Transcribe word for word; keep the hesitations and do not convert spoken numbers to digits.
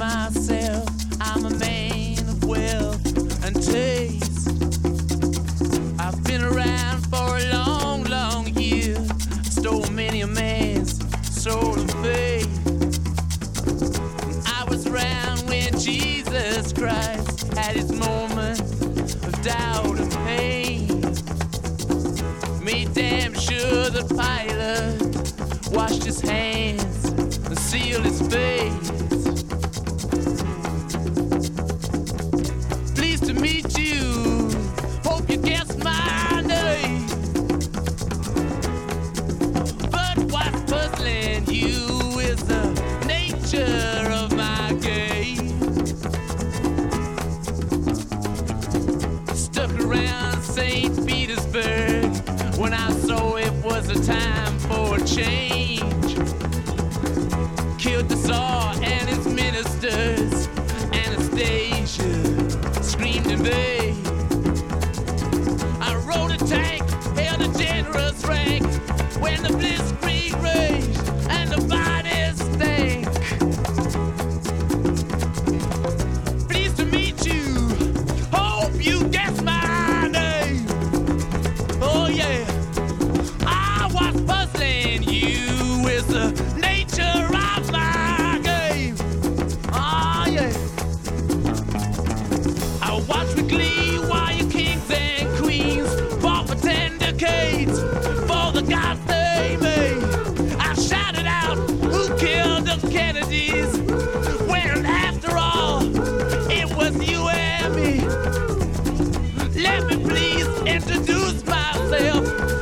myself, I'm a man of wealth and taste. I've been around for a long, long year. Stole many a man's soul and faith. I was around when Jesus Christ had his moment of doubt and pain. Made damn sure the Pilate washed his hands and sealed his face. Pleased to meet you, hope you guessed my name. But what's puzzling you is the nature of my game. Stuck around Saint Petersburg when I saw it was a time for a change. Killed the Tsar and his ministers. Anastasia screamed in vain. I rode a tank, held a generous rank when the blitzkrieg raged and the bodies stank. Pleased to meet you, hope you guess my name. Oh yeah, I was puzzling you with the nature of my game. Oh yeah, I watched with glee while your kings and queens fought for ten decades for the gods they made. I shouted out, who killed the Kennedys? When after all, it was you and me. Let me please introduce myself.